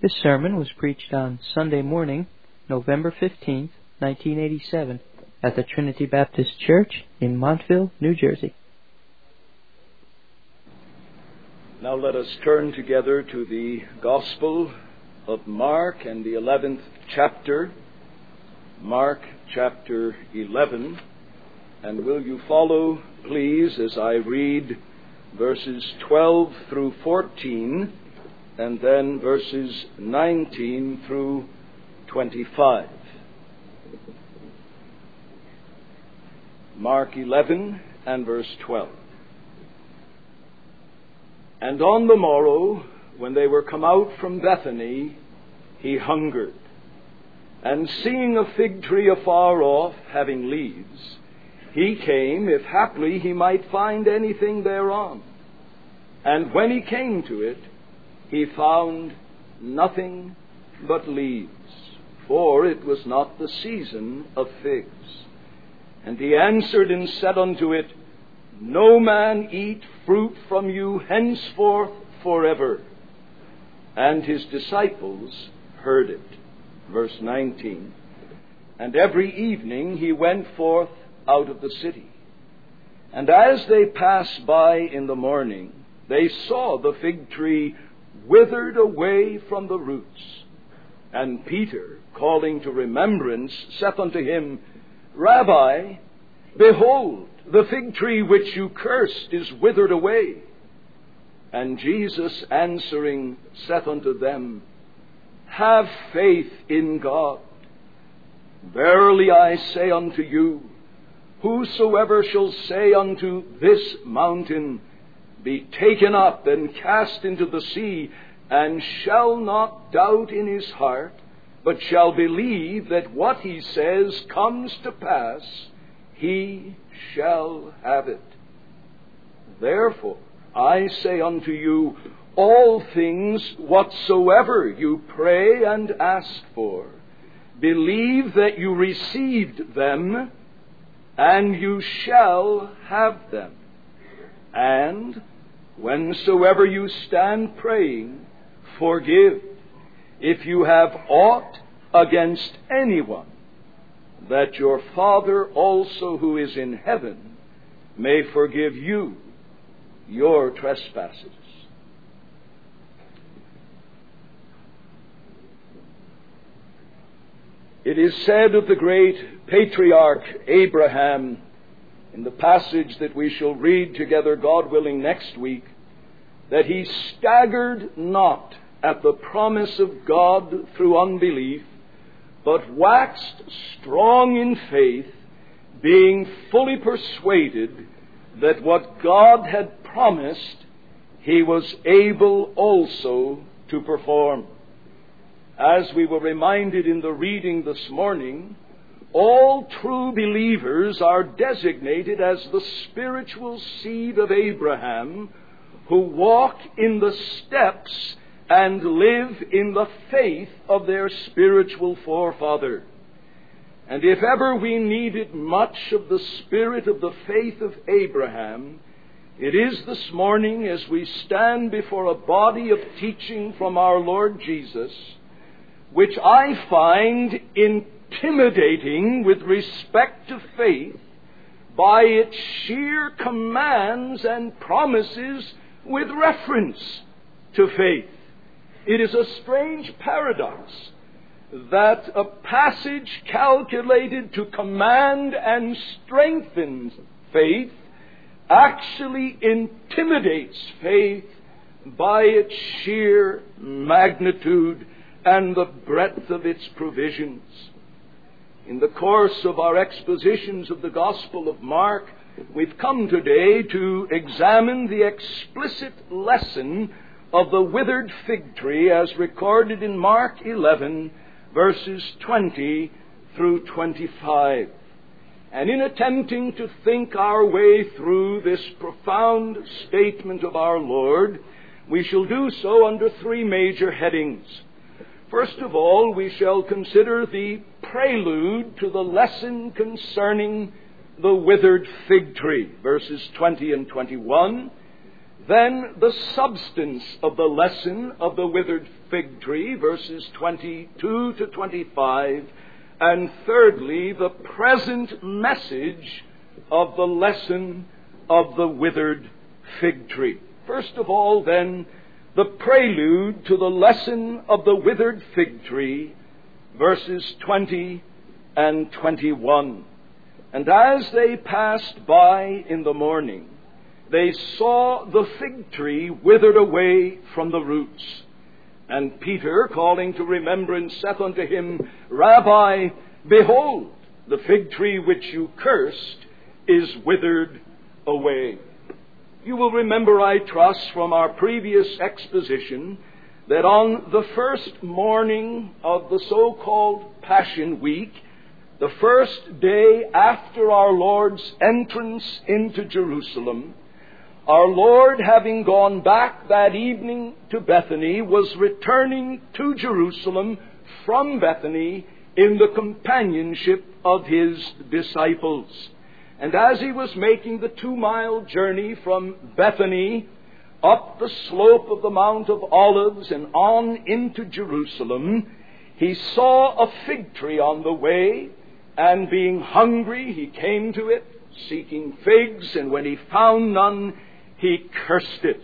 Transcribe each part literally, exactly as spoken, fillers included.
This sermon was preached on Sunday morning, November fifteenth, nineteen eighty-seven, at the Trinity Baptist Church in Montville, New Jersey. Now let us turn together to the Gospel of Mark and the eleventh chapter. Mark chapter eleven. And will you follow, please, as I read verses twelve through fourteen, and then verses nineteen through twenty-five. Mark eleven and verse twelve. And on the morrow, when they were come out from Bethany, he hungered. And seeing a fig tree afar off, having leaves, he came, if haply he might find anything thereon. And when he came to it, he found nothing but leaves, for it was not the season of figs. And he answered and said unto it, No man eat fruit from you henceforth forever. And his disciples heard it. Verse nineteen. And every evening he went forth out of the city. And as they passed by in the morning, they saw the fig tree withered away from the roots. And Peter, calling to remembrance, saith unto him, Rabbi, behold, the fig tree which you cursed is withered away. And Jesus answering saith unto them, Have faith in God. Verily I say unto you, whosoever shall say unto this mountain, Be taken up and cast into the sea, and shall not doubt in his heart, but shall believe that what he says comes to pass, he shall have it. Therefore I say unto you, all things whatsoever you pray and ask for, believe that you received them, and you shall have them. And whensoever you stand praying, forgive, if you have aught against anyone, that your Father also who is in heaven may forgive you your trespasses. It is said of the great patriarch Abraham, in the passage that we shall read together, God willing, next week, that he staggered not at the promise of God through unbelief, but waxed strong in faith, being fully persuaded that what God had promised, he was able also to perform. As we were reminded in the reading this morning, all true believers are designated as the spiritual seed of Abraham, who walk in the steps and live in the faith of their spiritual forefather. And if ever we needed much of the spirit of the faith of Abraham, it is this morning as we stand before a body of teaching from our Lord Jesus, which I find intimidating with respect to faith by its sheer commands and promises with reference to faith. It is a strange paradox that a passage calculated to command and strengthen faith actually intimidates faith by its sheer magnitude and the breadth of its provisions. In the course of our expositions of the Gospel of Mark, we've come today to examine the explicit lesson of the withered fig tree as recorded in Mark eleven, verses twenty through twenty-five. And in attempting to think our way through this profound statement of our Lord, we shall do so under three major headings. First of all, we shall consider the prelude to the lesson concerning the withered fig tree, verses twenty and twenty-one. Then the substance of the lesson of the withered fig tree, verses twenty-two to twenty-five. And thirdly, the present message of the lesson of the withered fig tree. First of all, then, the prelude to the lesson of the withered fig tree, verses twenty and twenty-one. And as they passed by in the morning, they saw the fig tree withered away from the roots. And Peter, calling to remembrance, saith unto him, Rabbi, behold, the fig tree which you cursed is withered away. You will remember, I trust, from our previous exposition, that on the first morning of the so-called Passion Week, the first day after our Lord's entrance into Jerusalem, our Lord, having gone back that evening to Bethany, was returning to Jerusalem from Bethany in the companionship of his disciples. And as he was making the two-mile journey from Bethany up the slope of the Mount of Olives and on into Jerusalem, he saw a fig tree on the way, and being hungry, he came to it, seeking figs, and when he found none, he cursed it.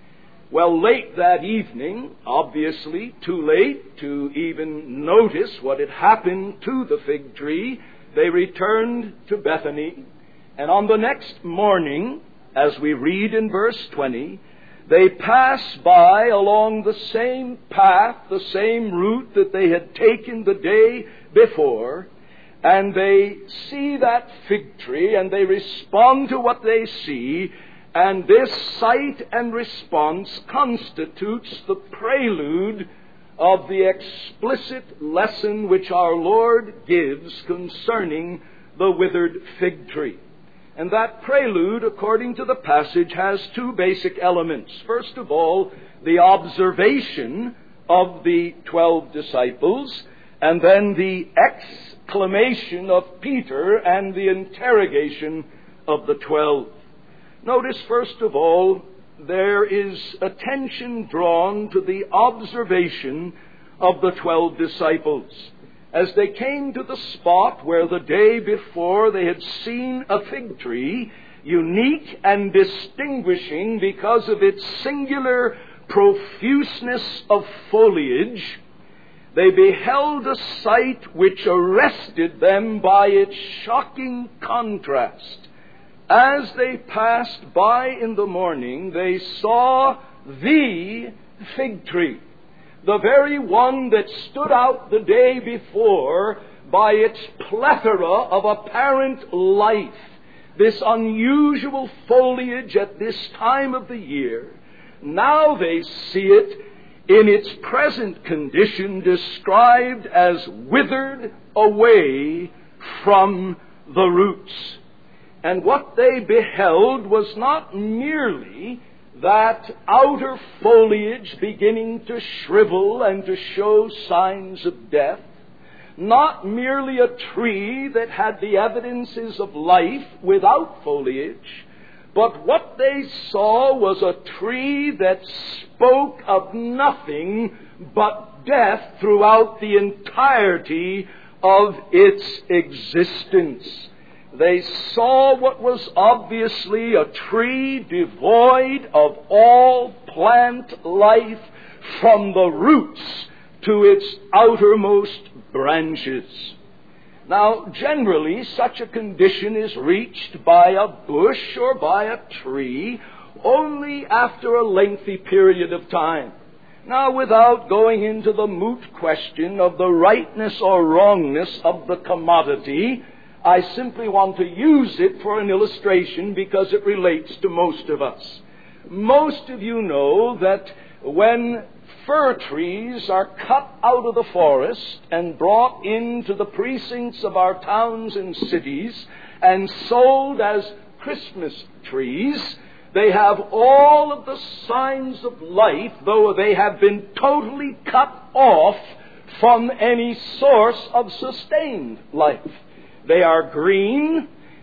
Well, late that evening, obviously too late to even notice what had happened to the fig tree, they returned to Bethany. And on the next morning, as we read in verse twenty, they pass by along the same path, the same route that they had taken the day before, and they see that fig tree, and they respond to what they see, and this sight and response constitutes the prelude of the explicit lesson which our Lord gives concerning the withered fig tree. And that prelude, according to the passage, has two basic elements. First of all, the observation of the twelve disciples, and then the exclamation of Peter and the interrogation of the twelve. Notice, first of all, there is attention drawn to the observation of the twelve disciples. As they came to the spot where the day before they had seen a fig tree, unique and distinguishing because of its singular profuseness of foliage, they beheld a sight which arrested them by its shocking contrast. As they passed by in the morning, they saw the fig tree, the very one that stood out the day before by its plethora of apparent life, this unusual foliage at this time of the year. Now they see it in its present condition described as withered away from the roots. And what they beheld was not merely that outer foliage beginning to shrivel and to show signs of death, not merely a tree that had the evidences of life without foliage, but what they saw was a tree that spoke of nothing but death throughout the entirety of its existence. They saw what was obviously a tree devoid of all plant life from the roots to its outermost branches. Now, generally, such a condition is reached by a bush or by a tree only after a lengthy period of time. Now, without going into the moot question of the rightness or wrongness of the commodity, I simply want to use it for an illustration because it relates to most of us. Most of you know that when fir trees are cut out of the forest and brought into the precincts of our towns and cities and sold as Christmas trees, they have all of the signs of life, though they have been totally cut off from any source of sustained life. They are green,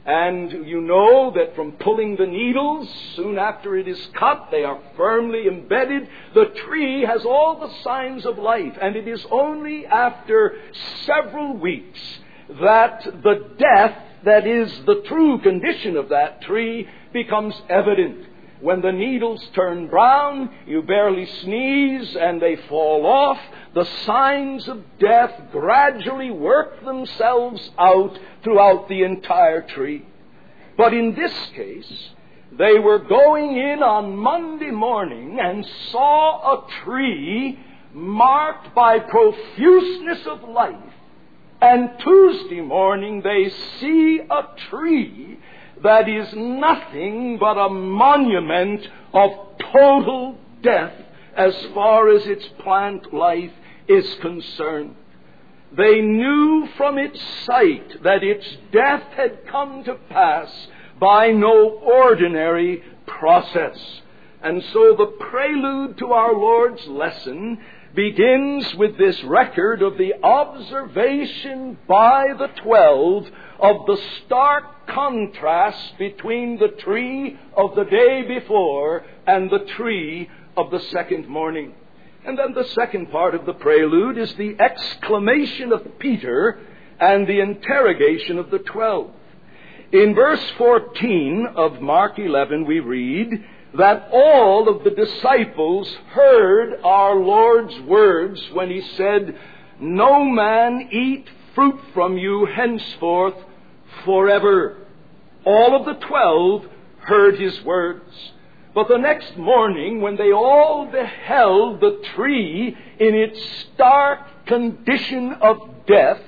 And you know that from pulling the needles, soon after it is cut, they are firmly embedded. The tree has all the signs of life. And it is only after several weeks that the death, that is the true condition of that tree, becomes evident. When the needles turn brown, you barely sneeze and they fall off. The signs of death gradually work themselves out throughout the entire tree. But in this case, they were going in on Monday morning and saw a tree marked by profuseness of life. And Tuesday morning they see a tree that is nothing but a monument of total death as far as its plant life is concerned. They knew from its sight that its death had come to pass by no ordinary process. And so the prelude to our Lord's lesson begins with this record of the observation by the twelve of the stark contrast between the tree of the day before and the tree of the second morning. And then the second part of the prelude is the exclamation of Peter and the interrogation of the twelve. In verse fourteen of Mark eleven we read that all of the disciples heard our Lord's words when he said, "No man eat fruit from you henceforth forever." All of the twelve heard his words. But the next morning, when they all beheld the tree in its stark condition of death,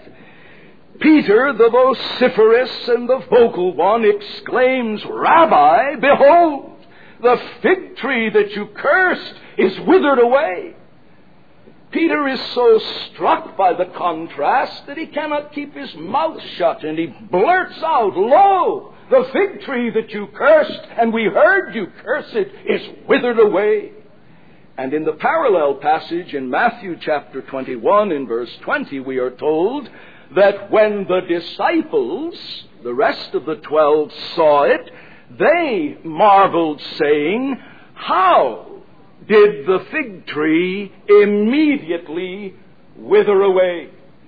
Peter, the vociferous and the vocal one, exclaims, "Rabbi, behold, the fig tree that you cursed is withered away." Peter is so struck by the contrast that he cannot keep his mouth shut, and he blurts out, "Lo, the fig tree that you cursed, and we heard you curse it, is withered away." And in the parallel passage in Matthew chapter twenty-one, in verse twenty, we are told that when the disciples, the rest of the twelve, saw it, they marveled, saying, "How did the fig tree immediately wither away?"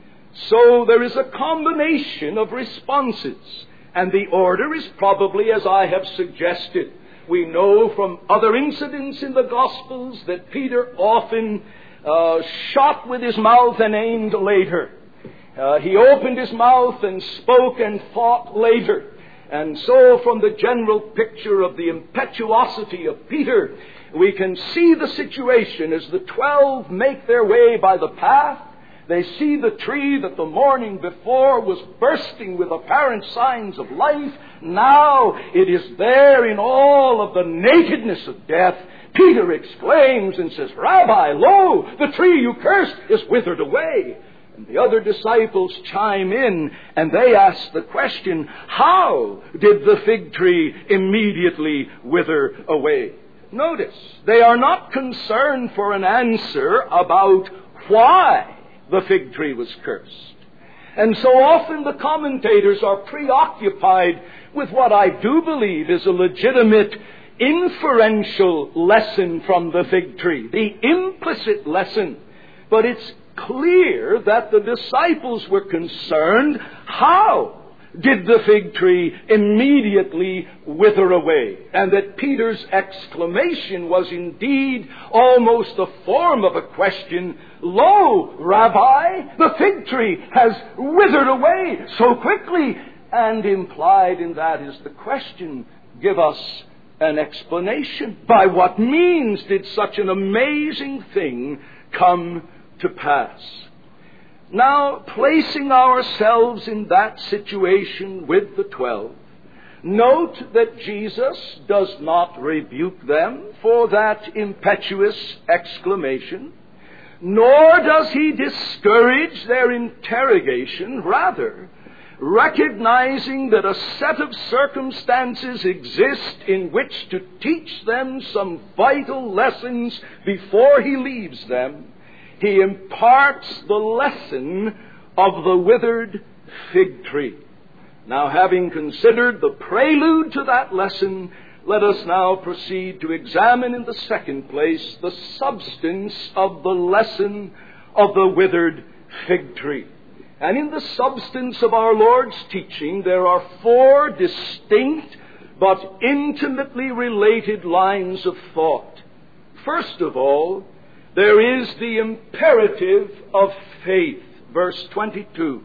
So there is a combination of responses, and the order is probably as I have suggested. We know from other incidents in the Gospels that Peter often uh, shot with his mouth and aimed later. Uh, he opened his mouth and spoke and fought later. And so from the general picture of the impetuosity of Peter, we can see the situation as the twelve make their way by the path. They see the tree that the morning before was bursting with apparent signs of life. Now it is there in all of the nakedness of death. Peter exclaims and says, "Rabbi, lo, the tree you cursed is withered away." And the other disciples chime in and they ask the question, "How did the fig tree immediately wither away?" Notice, they are not concerned for an answer about why the fig tree was cursed. And so often the commentators are preoccupied with what I do believe is a legitimate inferential lesson from the fig tree, the implicit lesson. But it's clear that the disciples were concerned, how did the fig tree immediately wither away? And that Peter's exclamation was indeed almost the form of a question. "Lo, Rabbi, the fig tree has withered away so quickly." And implied in that is the question, give us an explanation. By what means did such an amazing thing come to pass? Now, placing ourselves in that situation with the twelve, note that Jesus does not rebuke them for that impetuous exclamation, nor does he discourage their interrogation. Rather, recognizing that a set of circumstances exist in which to teach them some vital lessons before he leaves them, he imparts the lesson of the withered fig tree. Now, having considered the prelude to that lesson, let us now proceed to examine in the second place the substance of the lesson of the withered fig tree. And in the substance of our Lord's teaching, there are four distinct but intimately related lines of thought. First of all, there is the imperative of faith, verse twenty-two.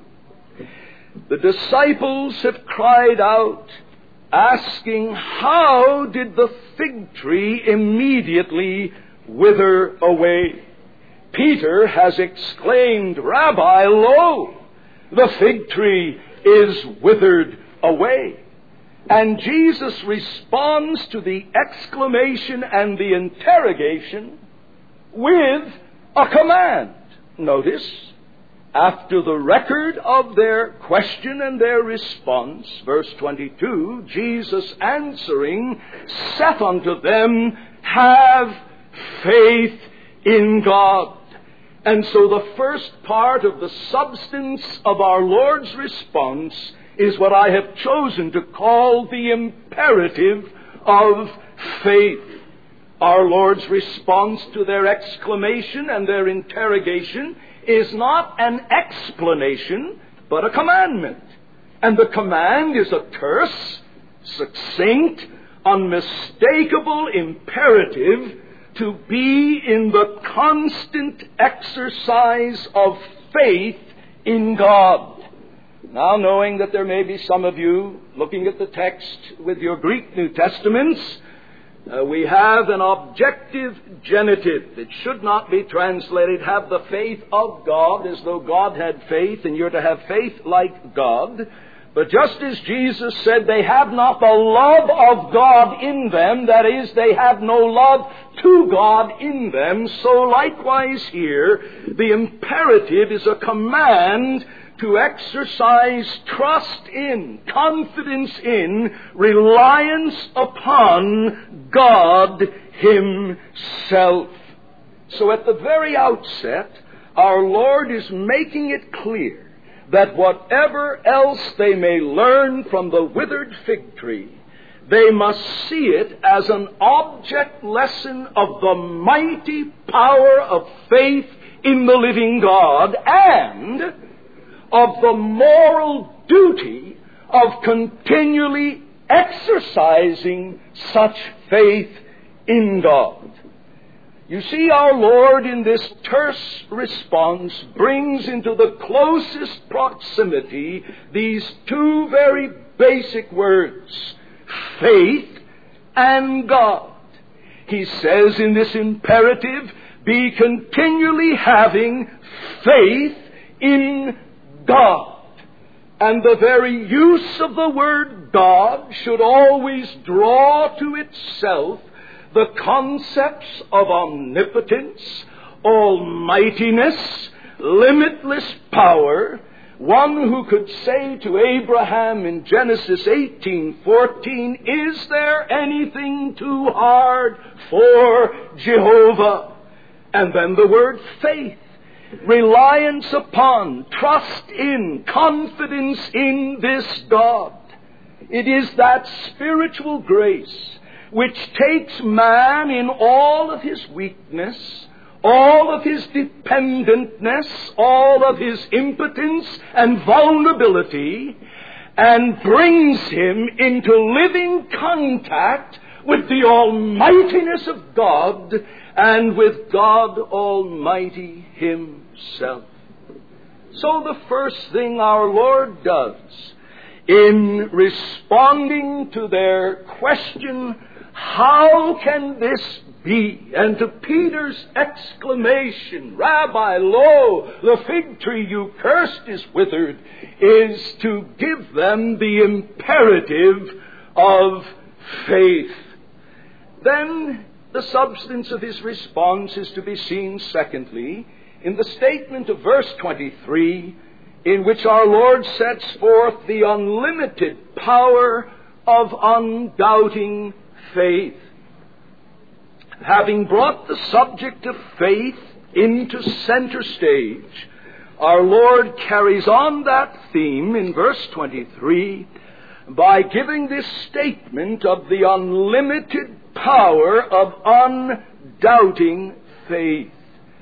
The disciples have cried out, asking, how did the fig tree immediately wither away? Peter has exclaimed, Rabbi, lo, the fig tree is withered away. And Jesus responds to the exclamation and the interrogation with a command. Notice, after the record of their question and their response, verse twenty-two, Jesus answering, saith unto them, have faith in God. And so the first part of the substance of our Lord's response is what I have chosen to call the imperative of faith. Our Lord's response to their exclamation and their interrogation is not an explanation, but a commandment. And the command is a terse, succinct, unmistakable imperative to be in the constant exercise of faith in God. Now, knowing that there may be some of you looking at the text with your Greek New Testaments, uh, we have an objective genitive. It should not be translated, have the faith of God, as though God had faith and you're to have faith like God. But just as Jesus said, they have not the love of God in them, that is, they have no love to God in them, so likewise here, the imperative is a command to exercise trust in, confidence in, reliance upon God Himself. So at the very outset, our Lord is making it clear that whatever else they may learn from the withered fig tree, they must see it as an object lesson of the mighty power of faith in the living God and of the moral duty of continually exercising such faith in God. You see, our Lord in this terse response brings into the closest proximity these two very basic words, faith and God. He says in this imperative, be continually having faith in God. And the very use of the word God should always draw to itself the concepts of omnipotence, almightiness, limitless power. One who could say to Abraham in Genesis eighteen fourteen, is there anything too hard for Jehovah? And then the word faith, reliance upon, trust in, confidence in this God. It is that spiritual grace which takes man in all of his weakness, all of his dependentness, all of his impotence and vulnerability, and brings him into living contact with the almightiness of God and with God Almighty Himself. So the first thing our Lord does in responding to their question, how can this be? And to Peter's exclamation, Rabbi, lo, the fig tree you cursed is withered, is to give them the imperative of faith. Then the substance of his response is to be seen, secondly, in the statement of verse twenty-three, in which our Lord sets forth the unlimited power of undoubting faith. Having brought the subject of faith into center stage, our Lord carries on that theme in verse twenty-three by giving this statement of the unlimited power of undoubting faith.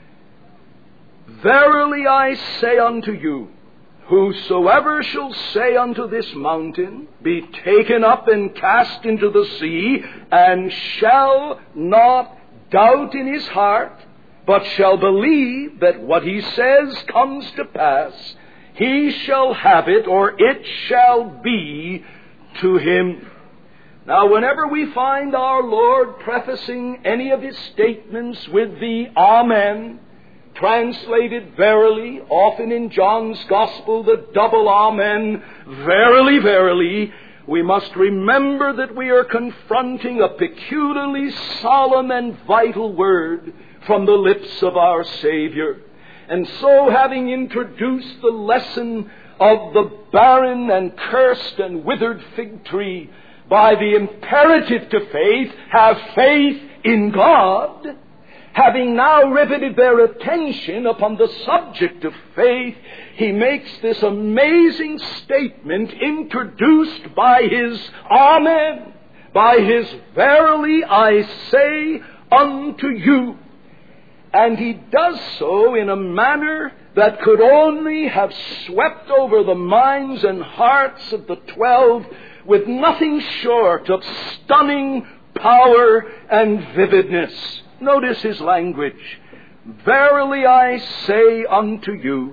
Verily I say unto you, whosoever shall say unto this mountain, be taken up and cast into the sea, and shall not doubt in his heart, but shall believe that what he says comes to pass, he shall have it, or it shall be to him. Now, whenever we find our Lord prefacing any of his statements with the Amen, translated verily, often in John's Gospel, the double Amen, verily, verily, we must remember that we are confronting a peculiarly solemn and vital word from the lips of our Savior. And so, having introduced the lesson of the barren and cursed and withered fig tree by the imperative to faith, have faith in God, having now riveted their attention upon the subject of faith, he makes this amazing statement introduced by his Amen, by his verily I say unto you. And he does so in a manner that could only have swept over the minds and hearts of the twelve with nothing short of stunning power and vividness. Notice his language. Verily I say unto you,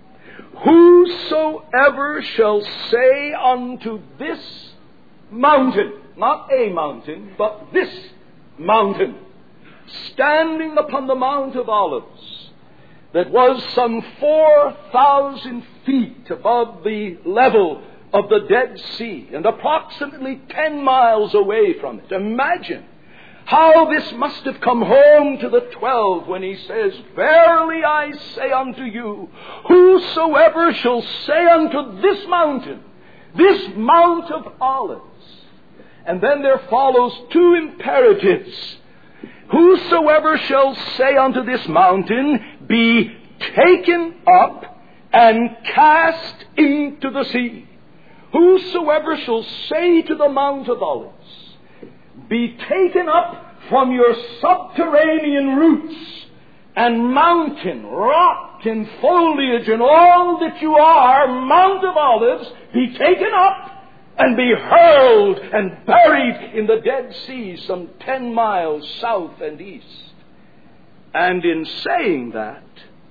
whosoever shall say unto this mountain, not a mountain, but this mountain, standing upon the Mount of Olives, that was some four thousand feet above the level of the Dead Sea and approximately ten miles away from it. Imagine how this must have come home to the twelve when he says, verily I say unto you, whosoever shall say unto this mountain, this Mount of Olives. And then there follows two imperatives. Whosoever shall say unto this mountain, be taken up and cast into the sea. Whosoever shall say to the Mount of Olives, be taken up from your subterranean roots and mountain, rock and foliage and all that you are, Mount of Olives, be taken up and be hurled and buried in the Dead Sea some ten miles south and east. And in saying that,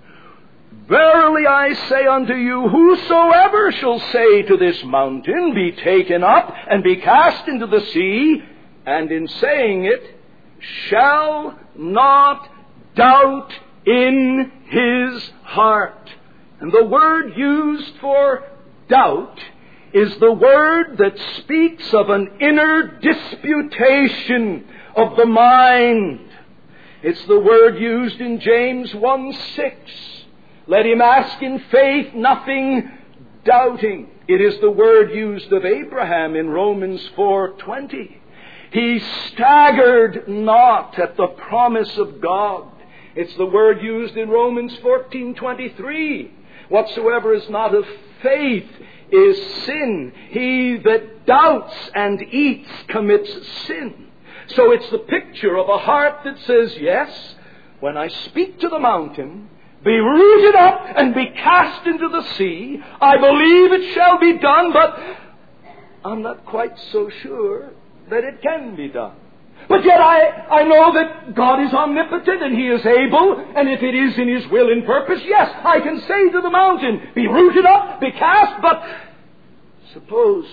verily I say unto you, whosoever shall say to this mountain, be taken up and be cast into the sea, and in saying it, shall not doubt in his heart. And the word used for doubt is the word that speaks of an inner disputation of the mind. It's the word used in James one six. Let him ask in faith, nothing doubting. It is the word used of Abraham in Romans four twenty. He staggered not at the promise of God. It's the word used in Romans fourteen twenty-three. Whatsoever is not of faith is sin. He that doubts and eats commits sin. So it's the picture of a heart that says, yes, when I speak to the mountain, be rooted up and be cast into the sea, I believe it shall be done, but I'm not quite so sure that it can be done. But yet I, I know that God is omnipotent and He is able, and if it is in His will and purpose, yes, I can say to the mountain, be rooted up, be cast, but suppose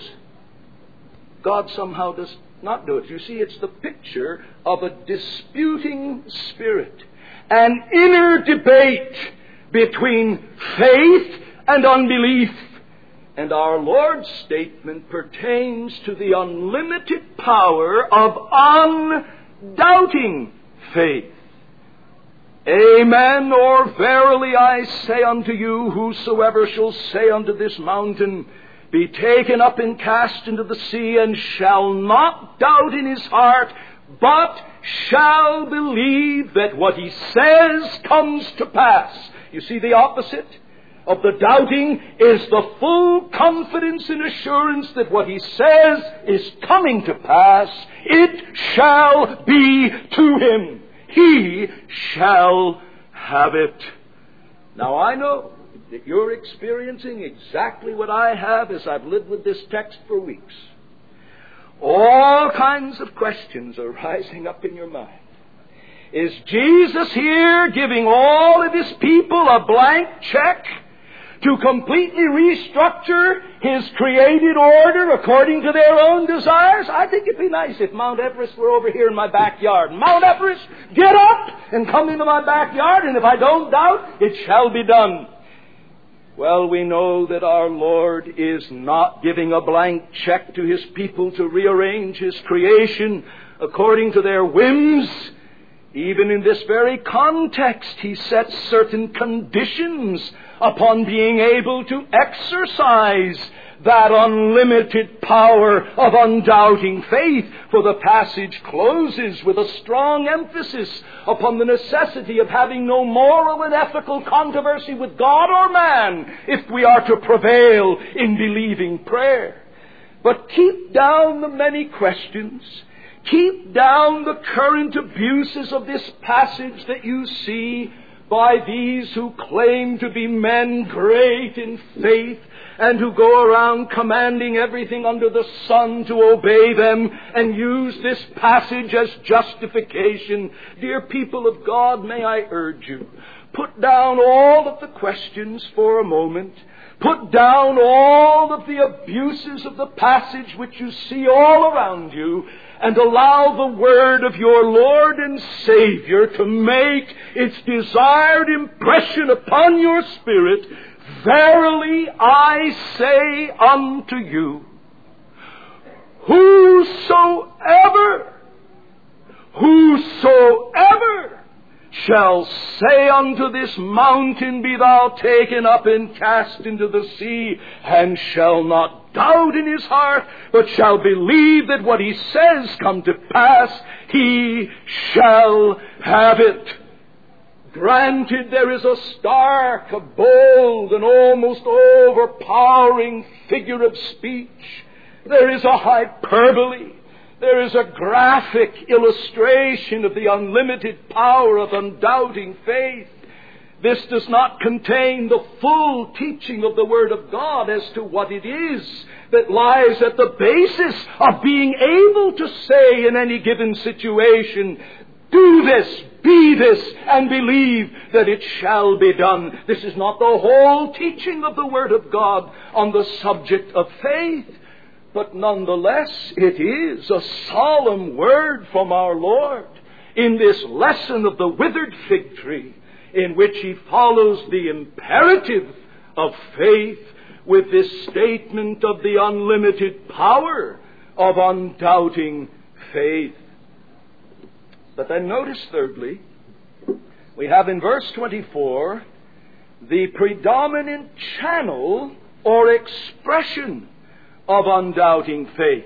God somehow does not do it. You see, it's the picture of a disputing spirit, an inner debate between faith and unbelief. And our Lord's statement pertains to the unlimited power of undoubting faith. Amen, or verily I say unto you, whosoever shall say unto this mountain, be taken up and cast into the sea, and shall not doubt in his heart, but shall believe that what he says comes to pass. You see the opposite? of the doubting is the full confidence and assurance that what he says is coming to pass. It shall be to him. He shall have it. Now I know that you're experiencing exactly what I have as I've lived with this text for weeks. All kinds of questions are rising up in your mind. Is Jesus here giving all of his people a blank check to completely restructure his created order according to their own desires? I think it'd be nice if Mount Everest were over here in my backyard. Mount Everest, get up and come into my backyard, and if I don't doubt, it shall be done. Well, we know that our Lord is not giving a blank check to his people to rearrange his creation according to their whims. Even in this very context, he sets certain conditions upon being able to exercise that unlimited power of undoubting faith. For the passage closes with a strong emphasis upon the necessity of having no moral and ethical controversy with God or man if we are to prevail in believing prayer. But keep down the many questions. Keep down the current abuses of this passage that you see by these who claim to be men great in faith and who go around commanding everything under the sun to obey them and use this passage as justification. Dear people of God, may I urge you, put down all of the questions for a moment. Put down all of the abuses of the passage which you see all around you, and allow the word of your Lord and Savior to make its desired impression upon your spirit. Verily I say unto you, whosoever, whosoever shall say unto this mountain, be thou taken up and cast into the sea, and shall not doubt in his heart, but shall believe that what he says come to pass, he shall have it. Granted, there is a stark, a bold, and almost overpowering figure of speech. There is a hyperbole. There is a graphic illustration of the unlimited power of undoubting faith. This does not contain the full teaching of the Word of God as to what it is that lies at the basis of being able to say in any given situation, do this, be this, and believe that it shall be done. This is not the whole teaching of the Word of God on the subject of faith. But nonetheless, it is a solemn word from our Lord in this lesson of the withered fig tree, in which he follows the imperative of faith with this statement of the unlimited power of undoubting faith. But then notice thirdly, we have in verse twenty-four the predominant channel or expression of undoubting faith.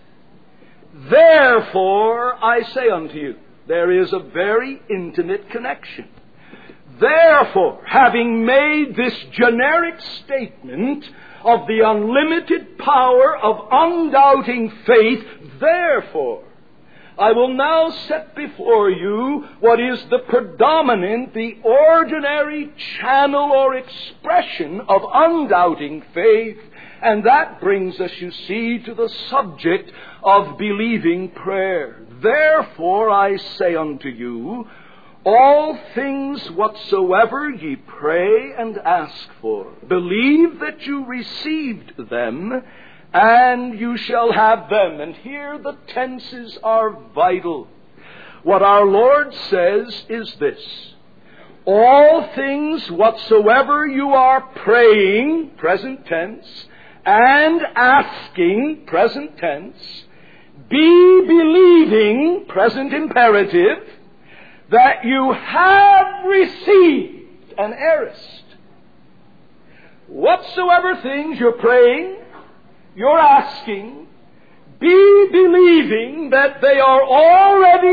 Therefore, I say unto you, there is a very intimate connection. Therefore, having made this generic statement of the unlimited power of undoubting faith, therefore, I will now set before you what is the predominant, the ordinary channel or expression of undoubting faith. And that brings us, you see, to the subject of believing prayer. Therefore I say unto you, all things whatsoever ye pray and ask for, believe that you received them, and you shall have them. And here the tenses are vital. What our Lord says is this: all things whatsoever you are praying, present tense, and asking, present tense, be believing, present imperative, that you have received, an aorist. Whatsoever things you're praying, you're asking, be believing that they are already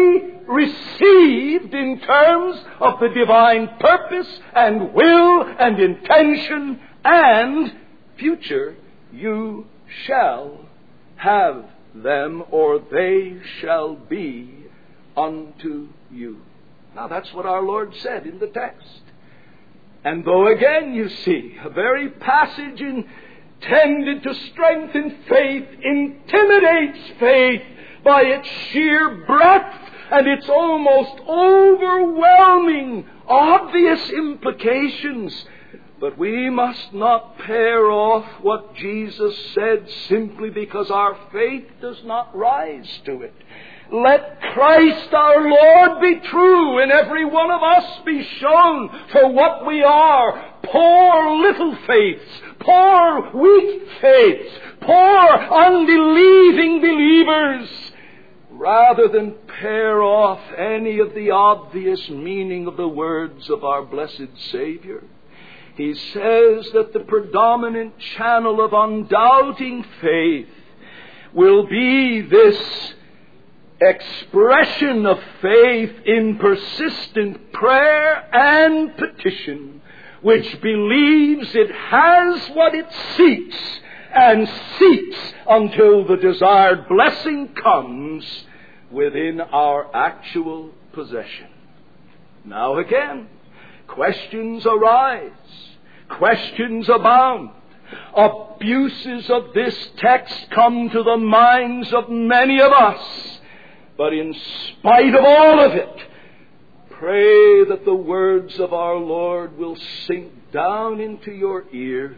received in terms of the divine purpose and will and intention and future, you shall have them, or they shall be unto you. Now that's what our Lord said in the text. And though again, you see, a very passage intended to strengthen faith intimidates faith by its sheer breadth and its almost overwhelming, obvious implications. But we must not pair off what Jesus said simply because our faith does not rise to it. Let Christ our Lord be true, and every one of us be shown for what we are. Poor little faiths, poor weak faiths, poor unbelieving believers, rather than pair off any of the obvious meaning of the words of our blessed Savior. He says that the predominant channel of undoubting faith will be this expression of faith in persistent prayer and petition, which believes it has what it seeks and seeks until the desired blessing comes within our actual possession. Now again, questions arise. Questions abound. Abuses of this text come to the minds of many of us. But in spite of all of it, pray that the words of our Lord will sink down into your ears.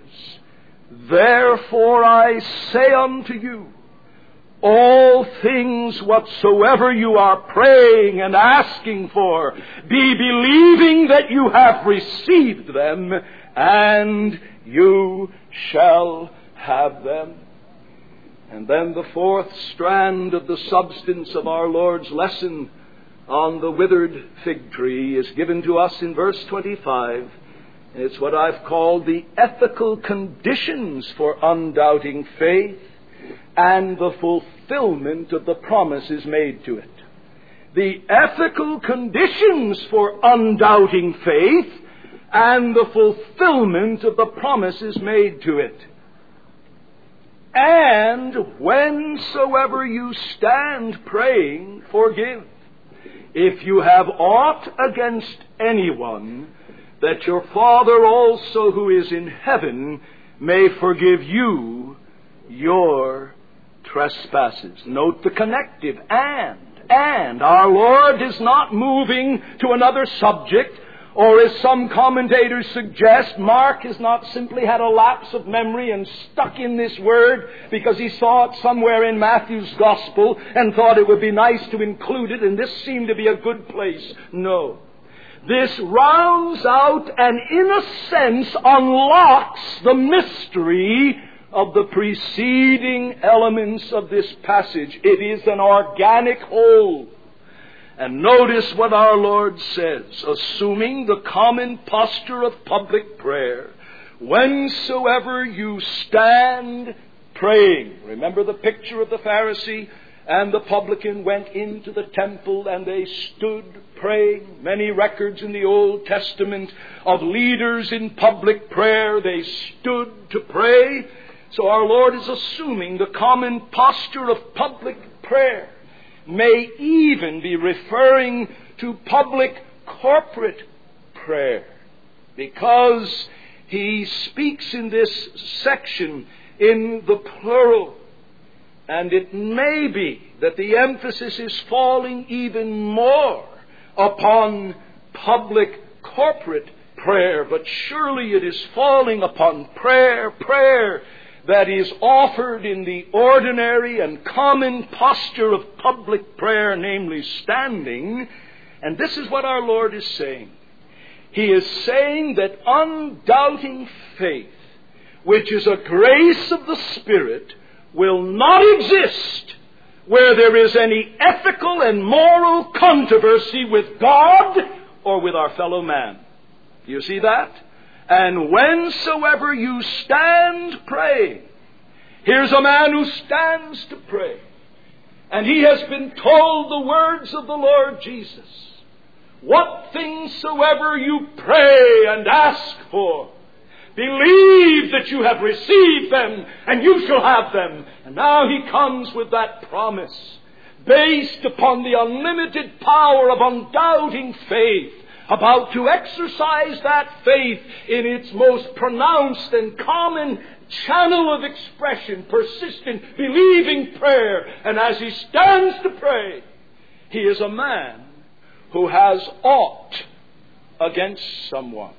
Therefore I say unto you, all things whatsoever you are praying and asking for, be believing that you have received them, and you shall have them. And then the fourth strand of the substance of our Lord's lesson on the withered fig tree is given to us in verse twenty-five. It's what I've called the ethical conditions for undoubting faith and the fulfillment of the promises made to it. The ethical conditions for undoubting faith and the fulfillment of the promises made to it. And whensoever you stand praying, forgive. If you have aught against anyone, that your Father also who is in heaven may forgive you your trespasses. Note the connective, and. And our Lord is not moving to another subject, or as some commentators suggest, Mark has not simply had a lapse of memory and stuck in this word because he saw it somewhere in Matthew's Gospel and thought it would be nice to include it, and this seemed to be a good place. No. This rounds out and, in a sense, unlocks the mystery of the preceding elements of this passage. It is an organic whole. And notice what our Lord says, assuming the common posture of public prayer. Whensoever you stand praying. Remember the picture of the Pharisee and the publican went into the temple and they stood praying. Many records in the Old Testament of leaders in public prayer. They stood to pray. So our Lord is assuming the common posture of public prayer. May even be referring to public corporate prayer, because he speaks in this section in the plural. And it may be that the emphasis is falling even more upon public corporate prayer, but surely it is falling upon prayer, prayer that is offered in the ordinary and common posture of public prayer, namely standing. And this is what our Lord is saying. He is saying that undoubting faith, which is a grace of the Spirit, will not exist where there is any ethical and moral controversy with God or with our fellow man. Do you see that? And whensoever you stand praying, here's a man who stands to pray. and he has been told the words of the Lord Jesus. What things soever you pray and ask for, believe that you have received them, and you shall have them. And now he comes with that promise, based upon the unlimited power of undoubting faith, about to exercise that faith in its most pronounced and common channel of expression, persistent, believing prayer. And as he stands to pray, he is a man who has aught against someone.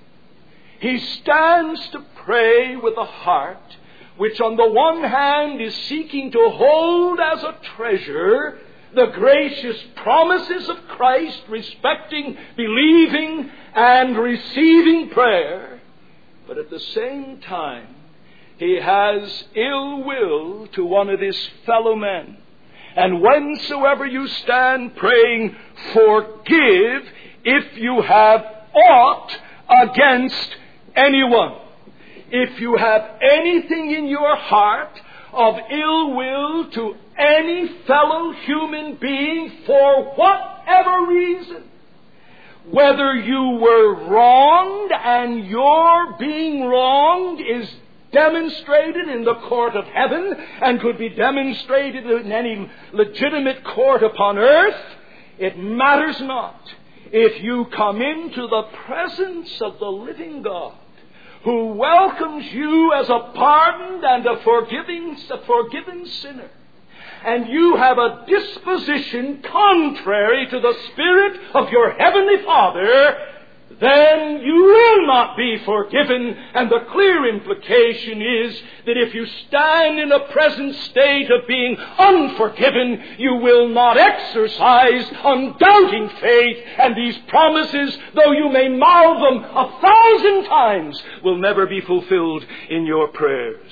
He stands to pray with a heart which on the one hand is seeking to hold as a treasure the gracious promises of Christ respecting, believing, and receiving prayer, but at the same time he has ill will to one of his fellow men. And whensoever you stand praying, forgive if you have aught against anyone. If you have anything in your heart of ill will to any fellow human being for whatever reason, whether you were wronged and your being wronged is demonstrated in the court of heaven and could be demonstrated in any legitimate court upon earth, it matters not. If you come into the presence of the living God, who welcomes you as a pardoned and a forgiving, a forgiven sinner, and you have a disposition contrary to the Spirit of your Heavenly Father, then you will not be forgiven. And the clear implication is that if you stand in a present state of being unforgiven, you will not exercise undoubting faith, and these promises, though you may mouth them a thousand times, will never be fulfilled in your prayers.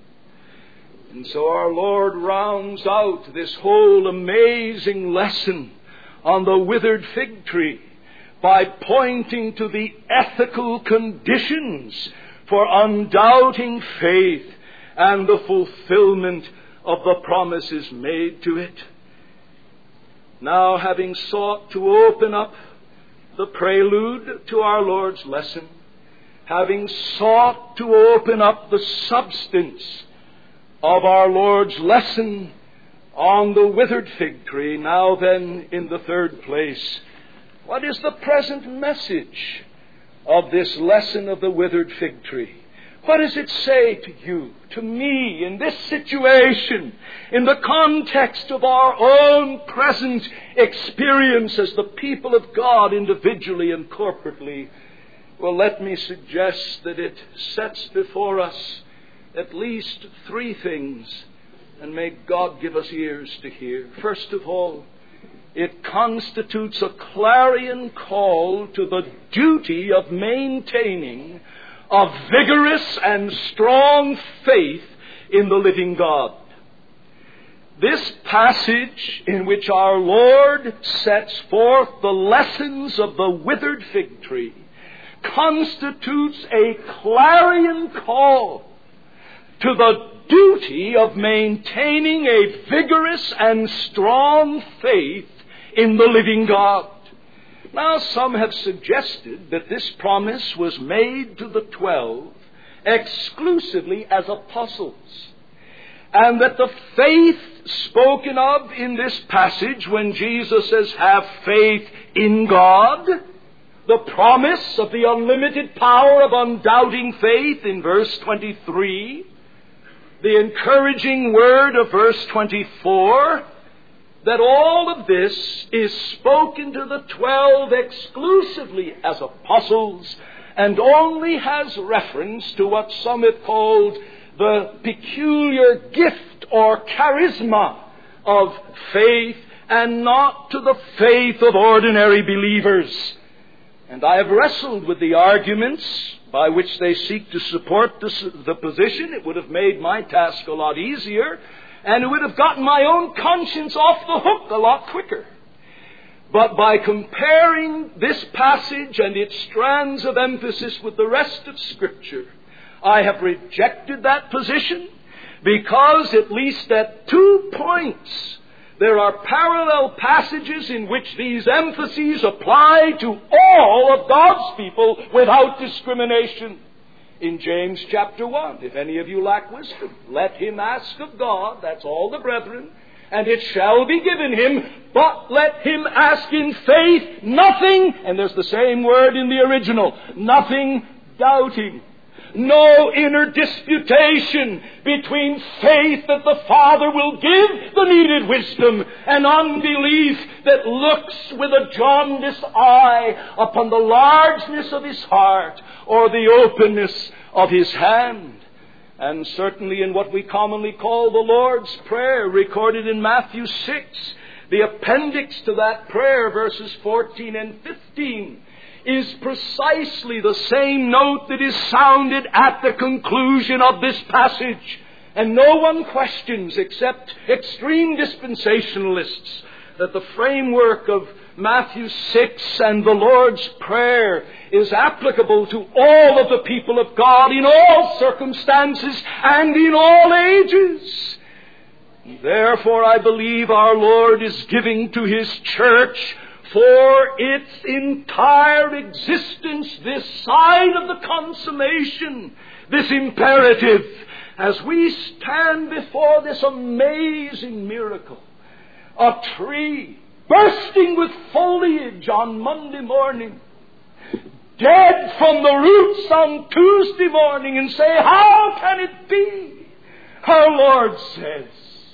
And so our Lord rounds out this whole amazing lesson on the withered fig tree by pointing to the ethical conditions for undoubting faith and the fulfillment of the promises made to it. Now, having sought to open up the prelude to our Lord's lesson, having sought to open up the substance of our Lord's lesson on the withered fig tree, now then, in the third place, what is the present message of this lesson of the withered fig tree? What does it say to you, to me, in this situation, in the context of our own present experience as the people of God, individually and corporately? Well, let me suggest that it sets before us at least three things, and may God give us ears to hear. First of all, it constitutes a clarion call to the duty of maintaining a vigorous and strong faith in the living God. This passage in which our Lord sets forth the lessons of the withered fig tree constitutes a clarion call to the duty of maintaining a vigorous and strong faith in the living God. Now, some have suggested that this promise was made to the twelve exclusively as apostles, and that the faith spoken of in this passage when Jesus says, have faith in God, the promise of the unlimited power of undoubting faith in verse twenty-three, the encouraging word of verse twenty-four, that all of this is spoken to the twelve exclusively as apostles and only has reference to what some have called the peculiar gift or charisma of faith and not to the faith of ordinary believers. And I have wrestled with the arguments by which they seek to support this, the position. It would have made my task a lot easier, and it would have gotten my own conscience off the hook a lot quicker. But by comparing this passage and its strands of emphasis with the rest of Scripture, I have rejected that position, because at least at two points There are parallel passages in which these emphases apply to all of God's people without discrimination. In James chapter one, if any of you lack wisdom, let him ask of God, that's all the brethren, and it shall be given him, but let him ask in faith, nothing, and there's the same word in the original, nothing doubting. No inner disputation between faith that the Father will give the needed wisdom and unbelief that looks with a jaundiced eye upon the largeness of his heart or the openness of his hand. And certainly in what we commonly call the Lord's Prayer, recorded in Matthew six, the appendix to that prayer, verses fourteen and fifteen, is precisely the same note that is sounded at the conclusion of this passage. And no one questions, except extreme dispensationalists, that the framework of Matthew six and the Lord's Prayer is applicable to all of the people of God in all circumstances and in all ages. Therefore, I believe our Lord is giving to His church for its entire existence this sign of the consummation, this imperative, as we stand before this amazing miracle. A tree bursting with foliage on Monday morning, dead from the roots on Tuesday morning, and say, how can it be? Our Lord says,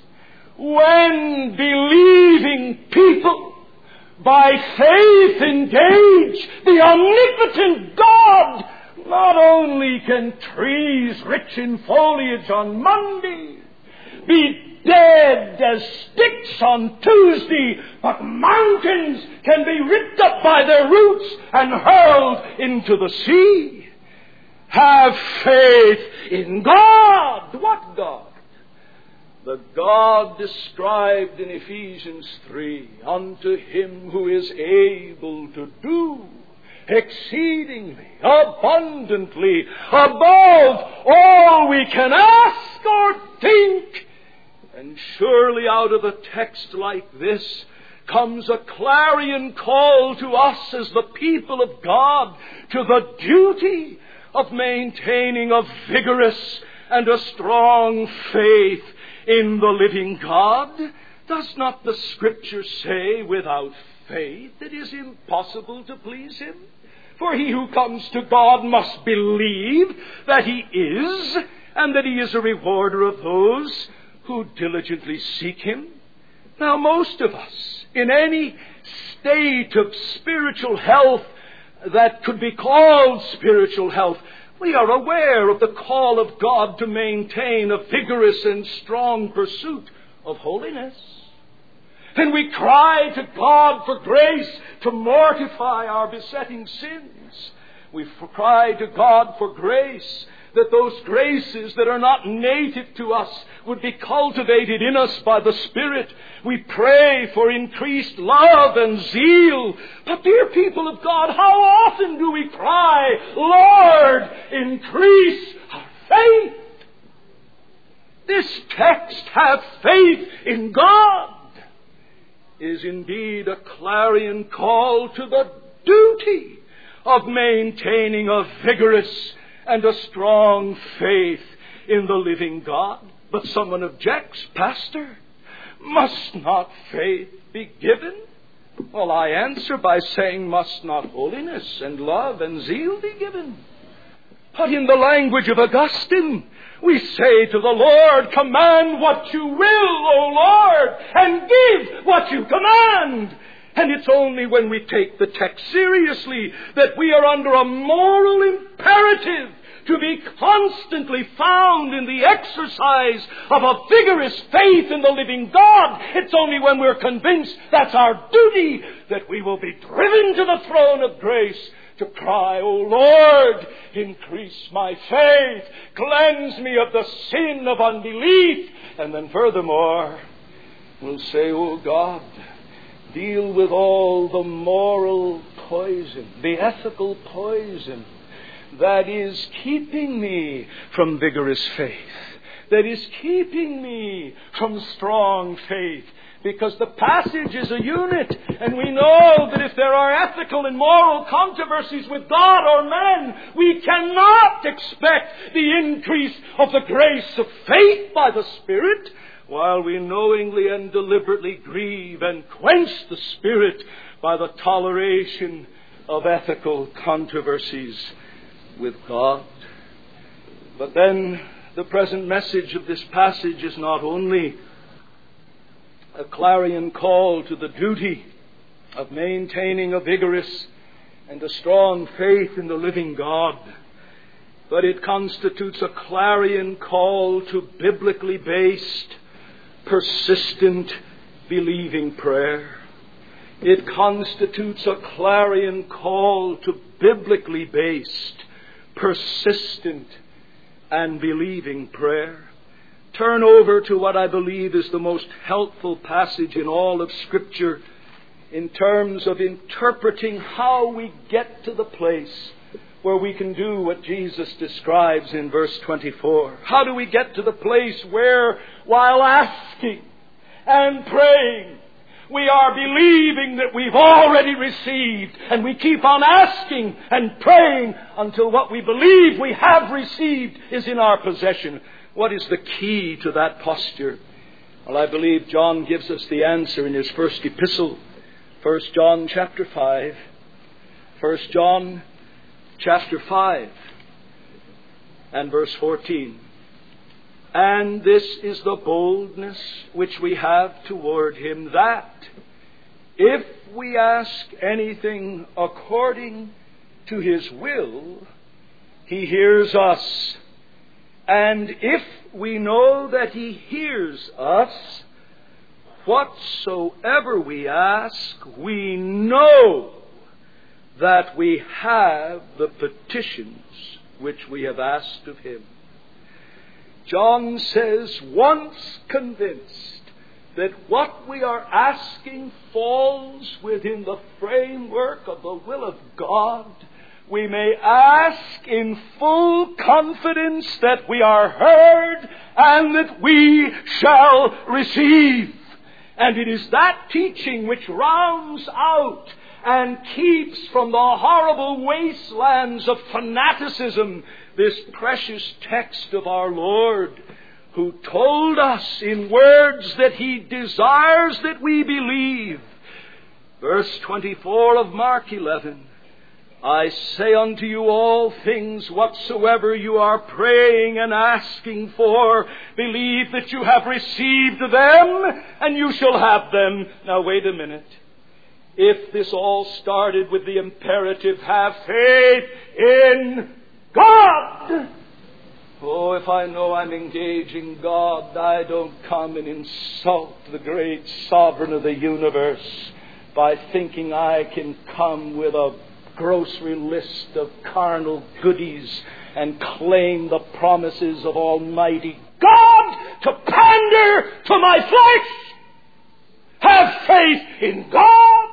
when believing people by faith engage the omnipotent God, not only can trees rich in foliage on Monday be dead as sticks on Tuesday, but mountains can be ripped up by their roots and hurled into the sea. Have faith in God. What God? The God described in Ephesians three, unto him who is able to do exceedingly, abundantly, above all we can ask or think. And surely out of a text like this comes a clarion call to us as the people of God to the duty of maintaining a vigorous and a strong faith in the living God. Does not the Scripture say, without faith it is impossible to please Him? For he who comes to God must believe that He is, and that He is a rewarder of those who diligently seek Him. Now, most of us, in any state of spiritual health that could be called spiritual health, we are aware of the call of God to maintain a vigorous and strong pursuit of holiness. And we cry to God for grace to mortify our besetting sins. We cry to God for grace that those graces that are not native to us would be cultivated in us by the Spirit. We pray for increased love and zeal. But dear people of God, how often do we cry, Lord, increase our faith? This text, have faith in God, is indeed a clarion call to the duty of maintaining a vigorous and a strong faith in the living God. But someone objects, Pastor, must not faith be given? Well, I answer by saying, must not holiness and love and zeal be given? But in the language of Augustine, we say to the Lord, command what you will, O Lord, and give what you command. And it's only when we take the text seriously that we are under a moral imperative to be constantly found in the exercise of a vigorous faith in the living God. It's only when we're convinced that's our duty that we will be driven to the throne of grace to cry, O Lord, increase my faith, cleanse me of the sin of unbelief. And then furthermore, we'll say, O God, deal with all the moral poison, the ethical poison that is keeping me from vigorous faith, that is keeping me from strong faith, because the passage is a unit, and we know that if there are ethical and moral controversies with God or man, we cannot expect the increase of the grace of faith by the Spirit, while we knowingly and deliberately grieve and quench the Spirit by the toleration of ethical controversies with God. But then the present message of this passage is not only a clarion call to the duty of maintaining a vigorous and a strong faith in the living God, but it constitutes a clarion call to biblically based, persistent, believing prayer. It constitutes a clarion call to biblically based, persistent, and believing prayer. Turn over to what I believe is the most helpful passage in all of Scripture in terms of interpreting how we get to the place where we can do what Jesus describes in verse twenty-four. How do we get to the place where, while asking and praying, we are believing that we've already received, and we keep on asking and praying until what we believe we have received is in our possession? What is the key to that posture? Well, I believe John gives us the answer in his first epistle, First John chapter five. First John chapter five and verse fourteen. And this is the boldness which we have toward him, that if we ask anything according to his will, he hears us. And if we know that he hears us, whatsoever we ask, we know that we have the petitions which we have asked of him. John says, once convinced that what we are asking falls within the framework of the will of God, we may ask in full confidence that we are heard and that we shall receive. And it is that teaching which rounds out and keeps from the horrible wastelands of fanaticism this precious text of our Lord, who told us in words that he desires that we believe. Verse twenty-four of Mark eleven, I say unto you all things whatsoever you are praying and asking for, believe that you have received them, and you shall have them. Now wait a minute. If this all started with the imperative, have faith in God. Oh, if I know I'm engaging God, I don't come and insult the great sovereign of the universe by thinking I can come with a grocery list of carnal goodies and claim the promises of Almighty God to pander to my flesh. Have faith in God.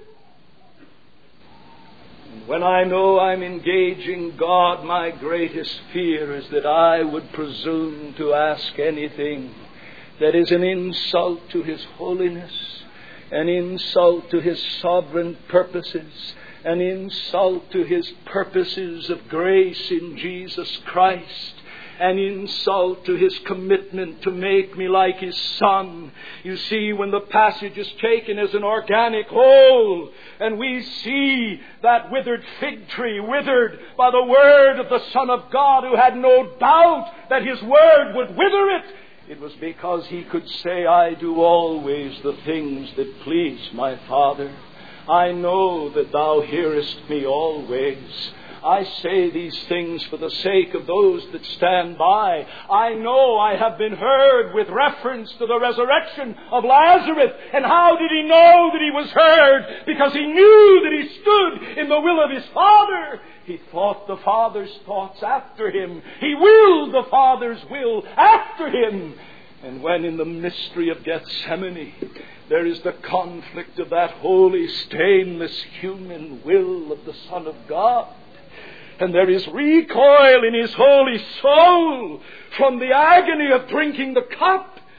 When I know I'm engaging God, my greatest fear is that I would presume to ask anything that is an insult to His holiness, an insult to His sovereign purposes, an insult to His purposes of grace in Jesus Christ, an insult to His commitment to make me like His Son. You see, when the passage is taken as an organic whole, and we see that withered fig tree withered by the word of the Son of God, who had no doubt that His word would wither it, it was because He could say, I do always the things that please my Father. I know that Thou hearest me always. I say these things for the sake of those that stand by. I know I have been heard with reference to the resurrection of Lazarus. And how did he know that he was heard? Because he knew that he stood in the will of his Father. He thought the Father's thoughts after him. He willed the Father's will after him. And when in the mystery of Gethsemane there is the conflict of that holy, stainless human will of the Son of God, and there is recoil in his holy soul from the agony of drinking the cup,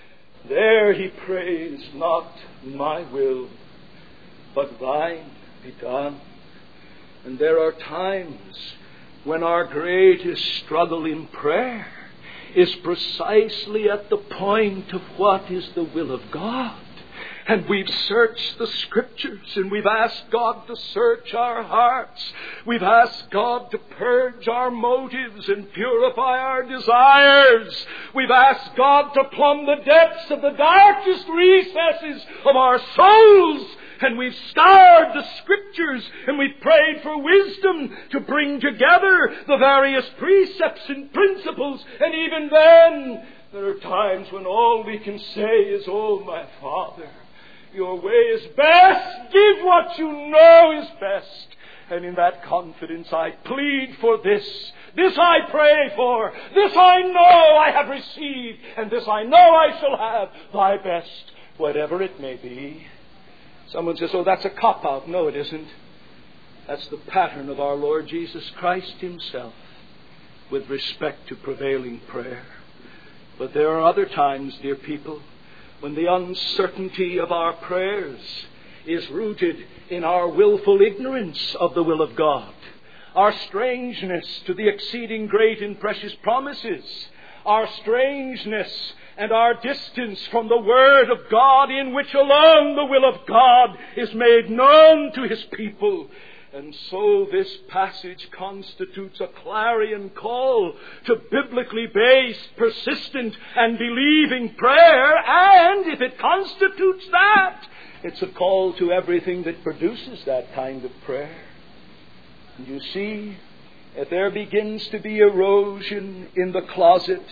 There he prays, not my will, but thine be done. And there are times when our greatest struggle in prayer is precisely at the point of what is the will of God. And we've searched the Scriptures, and we've asked God to search our hearts. We've asked God to purge our motives and purify our desires. We've asked God to plumb the depths of the darkest recesses of our souls. And we've scoured the Scriptures, and we've prayed for wisdom to bring together the various precepts and principles. And even then, there are times when all we can say is, "Oh, my Father, your way is best. Give what you know is best." And in that confidence I plead for this. This I pray for. This I know I have received. And this I know I shall have. Thy best, whatever it may be. Someone says, "Oh, that's a cop-out." No, it isn't. That's the pattern of our Lord Jesus Christ Himself with respect to prevailing prayer. But there are other times, dear people, when the uncertainty of our prayers is rooted in our willful ignorance of the will of God, our strangeness to the exceeding great and precious promises, our strangeness and our distance from the Word of God, in which alone the will of God is made known to His people. And so this passage constitutes a clarion call to biblically based, persistent and believing prayer. And if it constitutes that, it's a call to everything that produces that kind of prayer. And you see, if there begins to be erosion in the closet,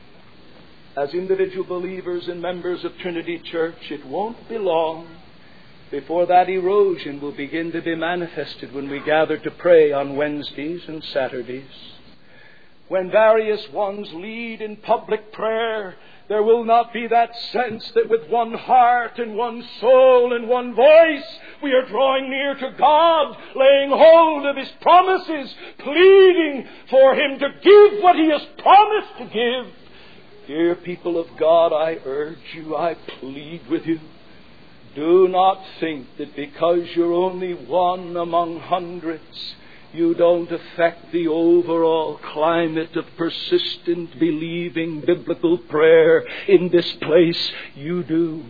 as individual believers and members of Trinity Church, it won't be long before that erosion will begin to be manifested when we gather to pray on Wednesdays and Saturdays. When various ones lead in public prayer, there will not be that sense that with one heart and one soul and one voice we are drawing near to God, laying hold of His promises, pleading for Him to give what He has promised to give. Dear people of God, I urge you, I plead with you, do not think that because you're only one among hundreds, you don't affect the overall climate of persistent, believing, biblical prayer in this place. You do.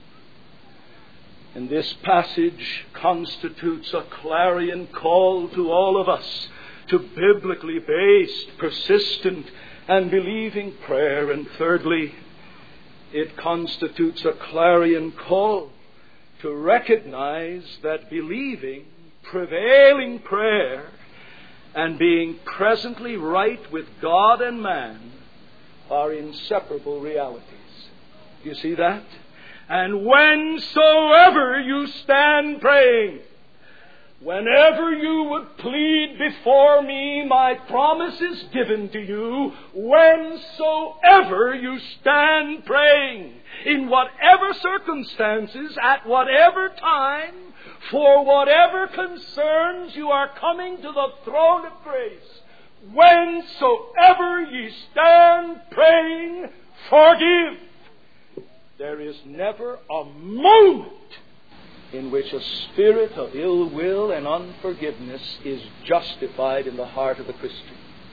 And this passage constitutes a clarion call to all of us to biblically based, persistent, and believing prayer. And thirdly, it constitutes a clarion call to recognize that believing, prevailing prayer, and being presently right with God and man are inseparable realities. Do you see that? And whensoever you stand praying, whenever you would plead before me, my promise is given to you. Whensoever you stand praying, in whatever circumstances, at whatever time, for whatever concerns you are coming to the throne of grace, whensoever ye stand praying, forgive. There is never a moment in which a spirit of ill will and unforgiveness is justified in the heart of a Christian.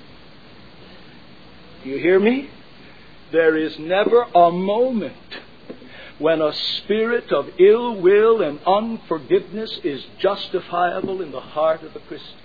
Do you hear me? There is never a moment when a spirit of ill will and unforgiveness is justifiable in the heart of a Christian.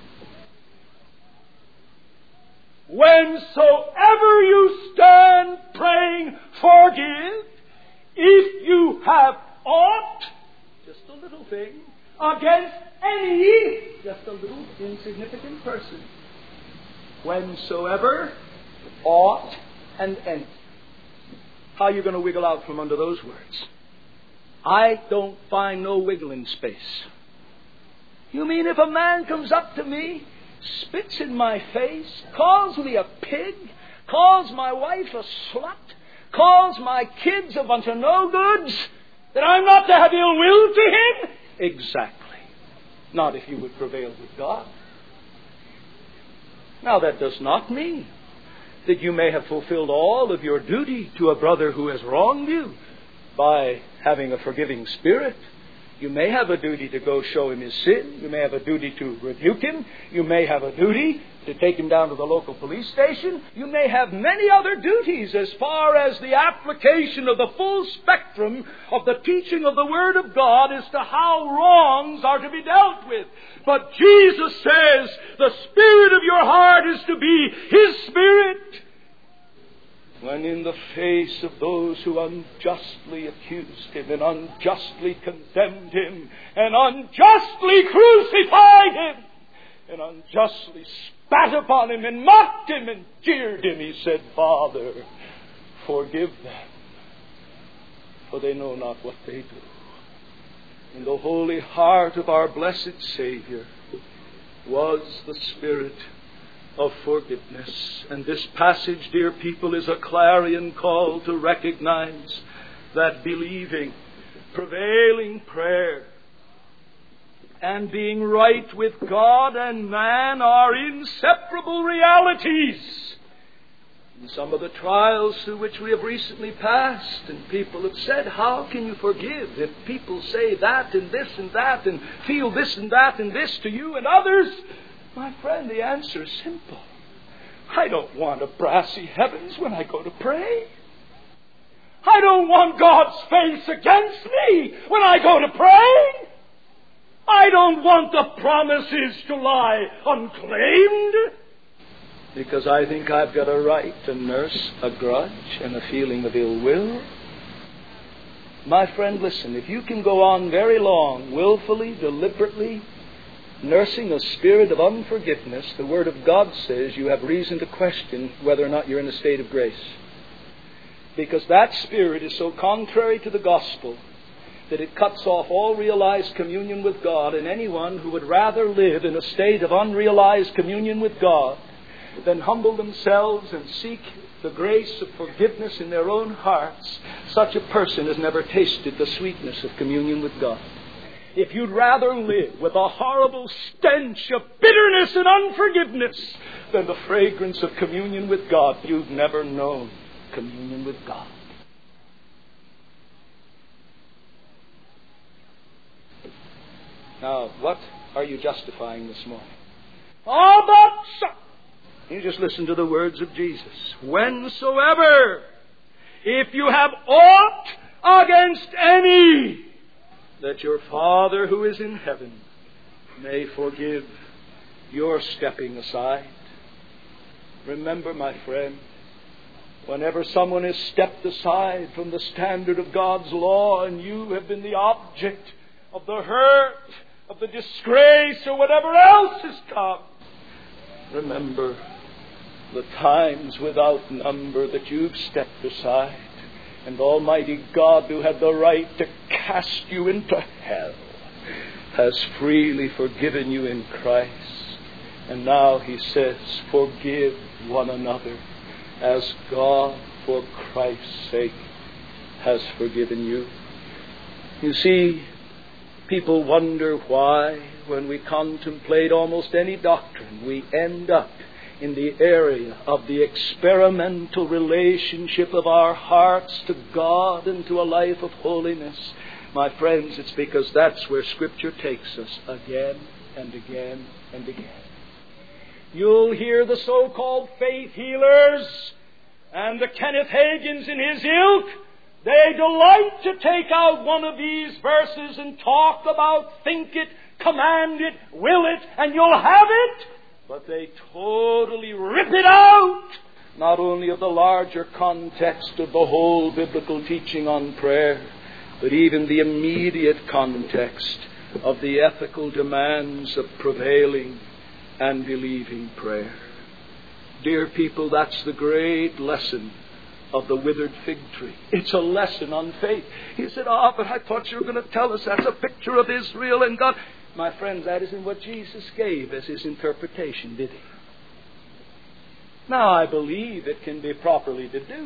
Whensoever you stand praying, forgive. If you have aught, just a little thing, against any, just a little insignificant person, whensoever, aught, and any. How are you going to wiggle out from under those words? I don't find no wiggling space. You mean if a man comes up to me, spits in my face, calls me a pig, calls my wife a slut, calls my kids a bunch of no-goods, that I'm not to have ill will to him? Exactly. Not if you would prevail with God. Now that does not mean that you may have fulfilled all of your duty to a brother who has wronged you. by having a forgiving spirit. You may have a duty to go show him his sin. You may have a duty to rebuke him. You may have a duty to take him down to the local police station. You may have many other duties as far as the application of the full spectrum of the teaching of the Word of God as to how wrongs are to be dealt with. But Jesus says the spirit of your heart is to be His Spirit. When in the face of those who unjustly accused Him and unjustly condemned Him and unjustly crucified Him and unjustly spat upon Him and mocked Him and jeered Him, He said, Father, forgive them, for they know not what they do. In the holy heart of our blessed Savior was the Spirit of forgiveness. And this passage, dear people, is a clarion call to recognize that believing, prevailing prayer, and being right with God and man are inseparable realities. And some of the trials through which we have recently passed, and people have said, how can you forgive if people say that and this and that and feel this and that and this to you and others? My friend, the answer is simple. I don't want a brassy heavens when I go to pray. I don't want God's face against me when I go to pray. I don't want the promises to lie unclaimed. Because I think I've got a right to nurse a grudge and a feeling of ill will. My friend, listen, if you can go on very long, willfully, deliberately, nursing a spirit of unforgiveness, the Word of God says you have reason to question whether or not you're in a state of grace. Because that spirit is so contrary to the gospel that it cuts off all realized communion with God, and anyone who would rather live in a state of unrealized communion with God than humble themselves and seek the grace of forgiveness in their own hearts, such a person has never tasted the sweetness of communion with God. If you'd rather live with a horrible stench of bitterness and unforgiveness than the fragrance of communion with God, you've never known communion with God. Now, what are you justifying this morning? Oh, but so. You just listen to the words of Jesus. Whensoever, if you have aught against any, that your Father who is in heaven may forgive your stepping aside. Remember, my friend, whenever someone has stepped aside from the standard of God's law and you have been the object of the hurt, of the disgrace, or whatever else has come, remember the times without number that you've stepped aside. And Almighty God, who had the right to cast you into hell, has freely forgiven you in Christ. And now He says, forgive one another as God, for Christ's sake, has forgiven you. You see, people wonder why, when we contemplate almost any doctrine, we end up in the area of the experimental relationship of our hearts to God and to a life of holiness. My friends, it's because that's where Scripture takes us again and again and again. You'll hear the so-called faith healers and the Kenneth Hagins in his ilk. They delight to take out one of these verses and talk about think it, command it, will it, and you'll have it. But they totally rip it out, not only of the larger context of the whole biblical teaching on prayer, but even the immediate context of the ethical demands of prevailing and believing prayer. Dear people, that's the great lesson of the withered fig tree. It's a lesson on faith. He said, oh, but I thought you were going to tell us that's a picture of Israel and God. My friends, that isn't what Jesus gave as His interpretation, did He? Now, I believe it can be properly deduced.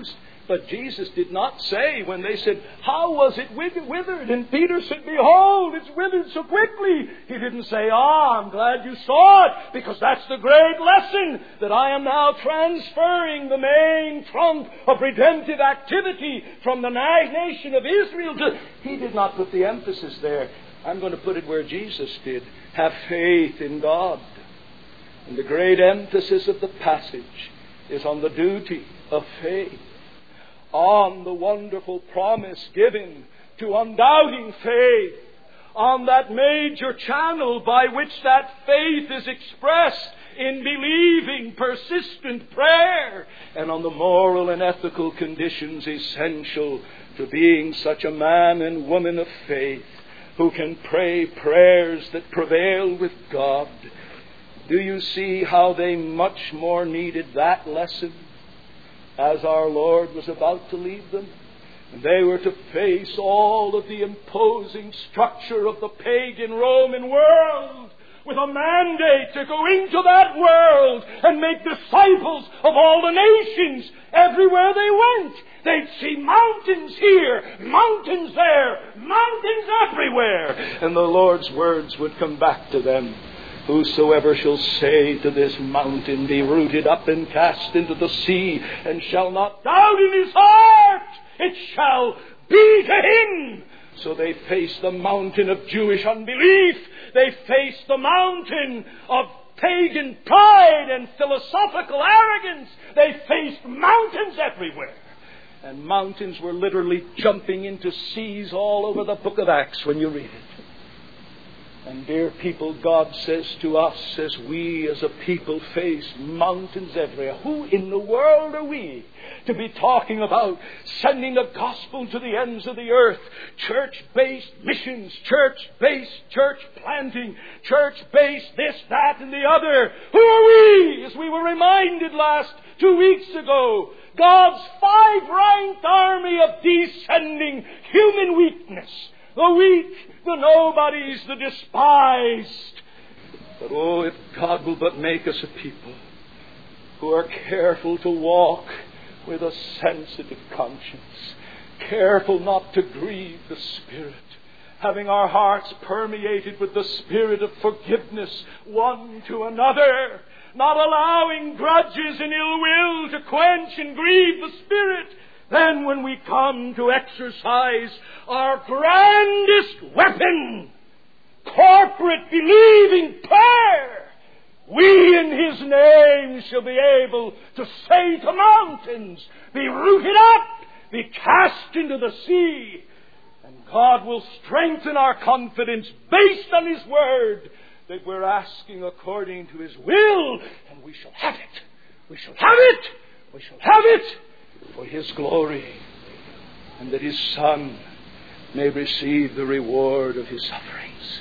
But Jesus did not say when they said, how was it withered? And Peter said, behold, it's withered so quickly. He didn't say, ah, I'm glad you saw it, because that's the great lesson, that I am now transferring the main trunk of redemptive activity from the nation of Israel to... He did not put the emphasis there. I'm going to put it where Jesus did. Have faith in God. And the great emphasis of the passage is on the duty of faith, on the wonderful promise given to undoubting faith, on that major channel by which that faith is expressed in believing, persistent prayer, and on the moral and ethical conditions essential to being such a man and woman of faith who can pray prayers that prevail with God. Do you see how they much more needed that lesson as our Lord was about to leave them? They were to face all of the imposing structure of the pagan Roman world with a mandate to go into that world and make disciples of all the nations everywhere they went. They'd see mountains here, mountains there, mountains everywhere. And the Lord's words would come back to them. Whosoever shall say to this mountain, be rooted up and cast into the sea, and shall not doubt in his heart, it shall be to him. So they faced the mountain of Jewish unbelief. They faced the mountain of pagan pride and philosophical arrogance. They faced mountains everywhere. And mountains were literally jumping into seas all over the book of Acts when you read it. And dear people, God says to us, as we as a people face mountains everywhere, who in the world are we to be talking about sending the gospel to the ends of the earth? Church-based missions, church-based church planting, church-based this, that, and the other. Who are we? As we were reminded last two weeks ago, God's five-ranked army of descending human weakness. The weak, the nobodies, the despised. But oh, if God will but make us a people who are careful to walk with a sensitive conscience, careful not to grieve the Spirit, having our hearts permeated with the spirit of forgiveness one to another, not allowing grudges and ill will to quench and grieve the Spirit. Then when we come to exercise our grandest weapon, corporate believing prayer, we in His name shall be able to say to mountains, be rooted up, be cast into the sea. And God will strengthen our confidence based on His Word that we're asking according to His will, and we shall have it. We shall have it. We shall have it. For His glory, and that His Son may receive the reward of His sufferings.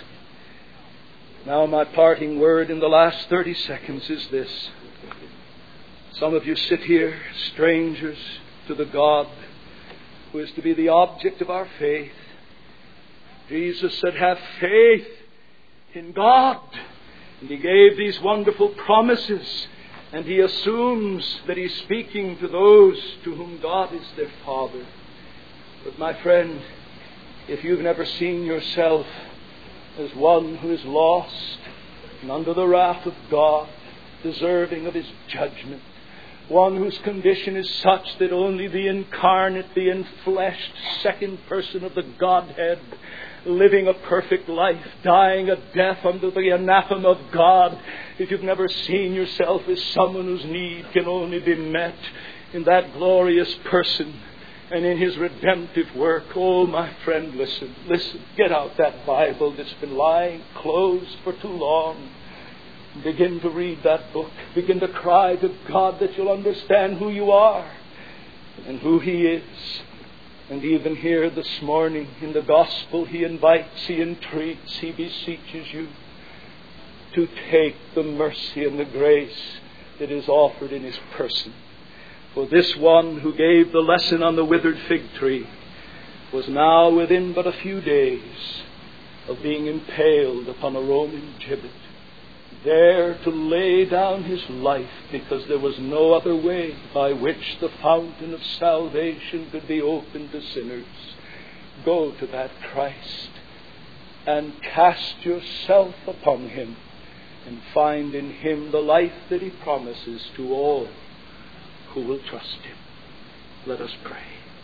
Now my parting word in the last thirty seconds is this. Some of you sit here, strangers to the God who is to be the object of our faith. Jesus said, have faith in God. And He gave these wonderful promises. And He assumes that He's speaking to those to whom God is their Father. But my friend, if you've never seen yourself as one who is lost and under the wrath of God, deserving of His judgment, one whose condition is such that only the incarnate, the enfleshed second person of the Godhead, living a perfect life, dying a death under the anathema of God, if you've never seen yourself as someone whose need can only be met in that glorious person and in His redemptive work, oh, my friend, listen, listen, get out that Bible that's been lying closed for too long. Begin to read that book. Begin to cry to God that you'll understand who you are and who He is. And even here this morning in the gospel, He invites, He entreats, He beseeches you to take the mercy and the grace that is offered in His person. For this one who gave the lesson on the withered fig tree was now within but a few days of being impaled upon a Roman gibbet. there to lay down his life because there was no other way by which the fountain of salvation could be opened to sinners. Go to that Christ and cast yourself upon him and find in him the life that he promises to all who will trust him. Let us pray.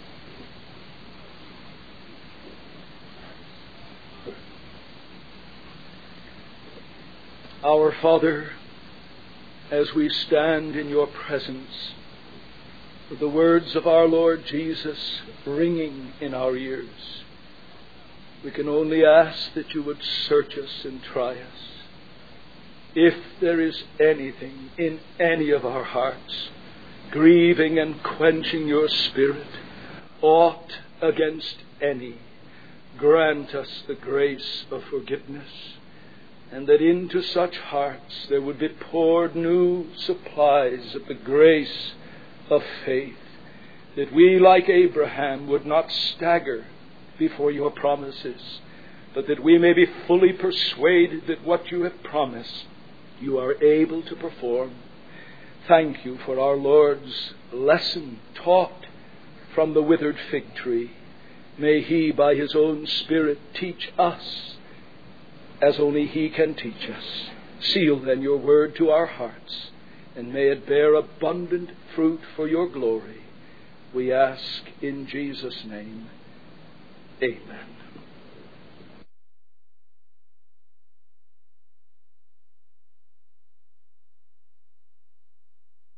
Our Father, as we stand in your presence, with the words of our Lord Jesus ringing in our ears, we can only ask that you would search us and try us. If there is anything in any of our hearts grieving and quenching your Spirit, aught against any, grant us the grace of forgiveness, and that into such hearts there would be poured new supplies of the grace of faith, that we, like Abraham, would not stagger before your promises, but that we may be fully persuaded that what you have promised, you are able to perform. Thank you for our Lord's lesson taught from the withered fig tree. May he, by his own Spirit, teach us as only he can teach us. Seal then your word to our hearts, and may it bear abundant fruit for your glory. We ask in Jesus' name. Amen.